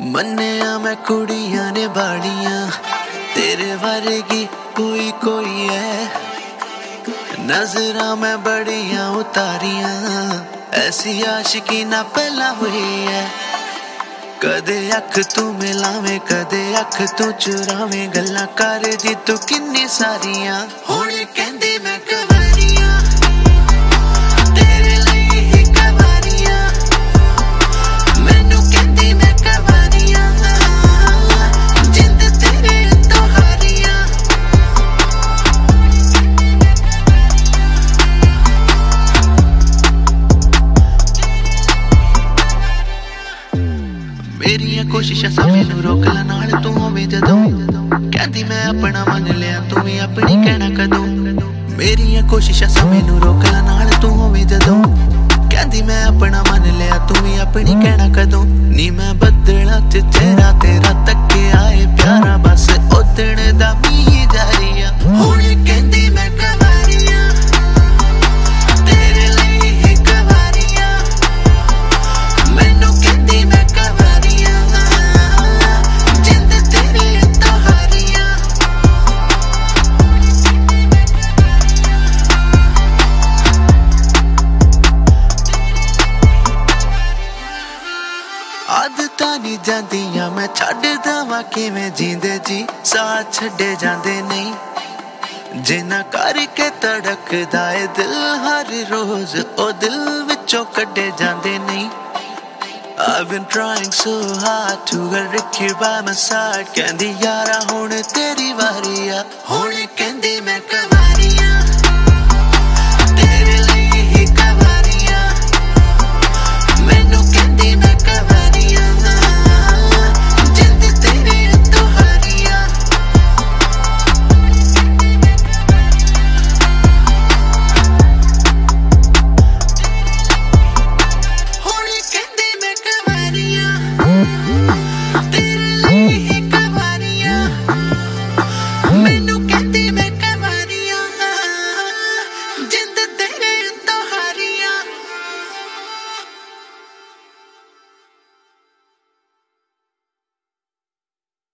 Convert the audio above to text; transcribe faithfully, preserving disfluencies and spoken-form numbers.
मन्निया मैं कुड़ियां ने बाड़ियां तेरे वर्गी कोई कोई है। नजरा मैं बड़ियां उतारियां ऐसी आशिकी ना पहला हुई है। कदे अख तू मिलावे कदे अख तू चुरावे गल्लां कर दी तू किन्नी सारियां। हुण कहंदी मैं कवारियां तेरे लई ही कवारियां मैनू कहंदी मैं कवारियां जिंद तेरे तो हारियां। मेरियां कोशिशां सा मैनू रोक ला नाल तू होवे जदों कहंदी मैं अपना मन लिया तू भी अपनी कहना कदों। मेरियां कोशिशां सा मैनू रोक ला नाल तू होवे जदों कहंदी मैं अपना मन लिया तू भी अपनी कहना कदों। नी मैं बदला च चेहरा तेरा तके आए प्यारा बस उदण दा मी जारिया। हुण कहंदी मैं कवारियां तेरे लई ही कवारियां मैनू कहंदी मैं कवारियां जिंद तेरे तो हारियां। आदतां नी जांदियां मैं छड्ड दवां किवें जींदे जी साथ छड्डे जांदे नहीं। जिन्ना करके तड़कदा ए दिल हर रोज ओ दिल विचों कड्डे जांदे नहीं। I've been trying so hard to get Ricky by my side कहंदी यारा हुण तेरी वारी आ। हुण कहंदी मैं